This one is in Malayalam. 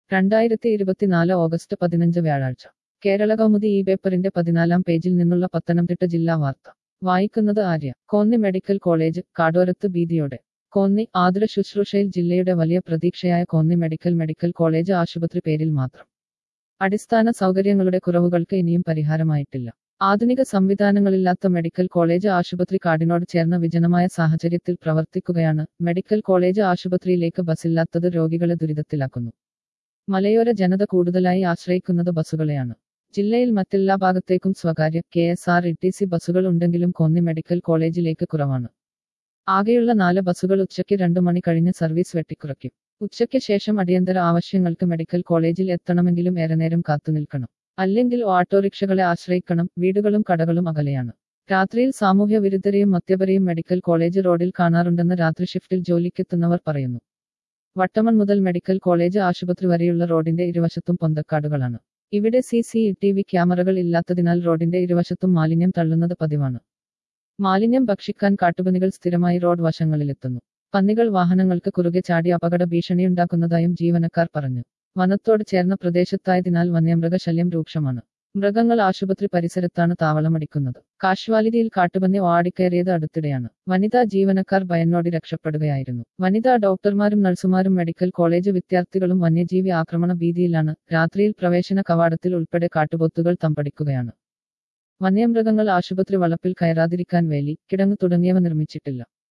2024 ഓഗസ്റ്റ് 15 വ്യാഴാഴ്ച കേരള കൗമുദി ഈ പേപ്പറിന്റെ 14-ാം പേജിൽ നിന്നുള്ള പത്തനംതിട്ട ജില്ലാ വാർത്ത വായിക്കുന്നത് ആര്യ. കോന്നി മെഡിക്കൽ കോളേജ് കാടോരത്ത് ഭീതിയോടെ. കോന്നി ആതുര ശുശ്രൂഷയിൽ ജില്ലയുടെ വലിയ പ്രതീക്ഷയായ കോന്നി മെഡിക്കൽ കോളേജ് ആശുപത്രി പേരിൽ മാത്രം. അടിസ്ഥാന സൗകര്യങ്ങളുടെ കുറവുകൾക്ക് ഇനിയും പരിഹാരമായിട്ടില്ല. ആധുനിക സംവിധാനങ്ങളില്ലാത്ത മെഡിക്കൽ കോളേജ് ആശുപത്രി കാടിനോട് ചേർന്ന വിജനമായ സാഹചര്യത്തിൽ പ്രവർത്തിക്കുകയാണ്. മെഡിക്കൽ കോളേജ് ആശുപത്രിയിലേക്ക് ബസ്സില്ലാത്തത് രോഗികളെ ദുരിതത്തിലാക്കുന്നു. മലയോര ജനത കൂടുതലായി ആശ്രയിക്കുന്നത് ബസ്സുകളെയാണ്. ജില്ലയിൽ മറ്റെല്ലാ ഭാഗത്തേക്കും സ്വകാര്യ KSRTC ബസ്സുകൾ ഉണ്ടെങ്കിലും കോന്നി മെഡിക്കൽ കോളേജിലേക്ക് കുറവാണ്. ആകെയുള്ള 4 ബസ്സുകൾ ഉച്ചയ്ക്ക് 2 മണി കഴിഞ്ഞ് സർവീസ് വെട്ടിക്കുറയ്ക്കും. ഉച്ചയ്ക്ക് ശേഷം അടിയന്തര ആവശ്യങ്ങൾക്ക് മെഡിക്കൽ കോളേജിൽ എത്തണമെങ്കിലും ഏറെ നേരം കാത്തുനിൽക്കണം. അല്ലെങ്കിൽ ഓട്ടോറിക്ഷകളെ ആശ്രയിക്കണം. വീടുകളും കടകളും അകലെയാണ്. രാത്രിയിൽ സാമൂഹ്യ വിരുദ്ധരെയും മദ്യപരെയും മെഡിക്കൽ കോളേജ് റോഡിൽ കാണാറുണ്ടെന്ന് രാത്രി ഷിഫ്റ്റിൽ ജോലിക്കെത്തുന്നവർ പറയുന്നു. വട്ടമൺ മുതൽ മെഡിക്കൽ കോളേജ് ആശുപത്രി വരെയുള്ള റോഡിന്റെ ഇരുവശത്തും പൊന്തക്കാടുകളാണ്. ഇവിടെ CCTV ക്യാമറകൾ ഇല്ലാത്തതിനാൽ റോഡിന്റെ ഇരുവശത്തും മാലിന്യം തള്ളുന്നത് പതിവാണ്. മാലിന്യം ഭക്ഷിക്കാൻ കാട്ടുപന്നികൾ സ്ഥിരമായി റോഡ് വശങ്ങളിലെത്തുന്നു. പന്നികൾ വാഹനങ്ങൾക്ക് കുറുകെ ചാടി അപകട ഭീഷണിയുണ്ടാക്കുന്നതായും ജീവനക്കാർ പറഞ്ഞു. വനത്തോട് ചേർന്ന പ്രദേശത്തായതിനാൽ വന്യമൃഗശല്യം രൂക്ഷമാണ്. മൃഗങ്ങൾ ആശുപത്രി പരിസരത്താണ് താവളമടിക്കുന്നത്. കാഷ്വാലിറ്റിയിൽ കാട്ടുപന്നി ഓടിക്കയറിയത് അടുത്തിടെയാണ്. വനിതാ ജീവനക്കാർ ഭയന്നോടി രക്ഷപ്പെടുകയായിരുന്നു. വനിതാ ഡോക്ടർമാരും നഴ്സുമാരും മെഡിക്കൽ കോളേജ് വിദ്യാർത്ഥികളും വന്യജീവി ആക്രമണ ഭീതിയിലാണ്. രാത്രിയിൽ പ്രവേശന കവാടത്തിൽ ഉൾപ്പെടെ കാട്ടുപോത്തുകൾ തമ്പടിക്കുകയാണ്. വന്യമൃഗങ്ങൾ ആശുപത്രി വളപ്പിൽ കയറാതിരിക്കാൻ വേലി, കിടങ്ങ് തുടങ്ങിയവ നിർമ്മിച്ചിട്ടില്ല.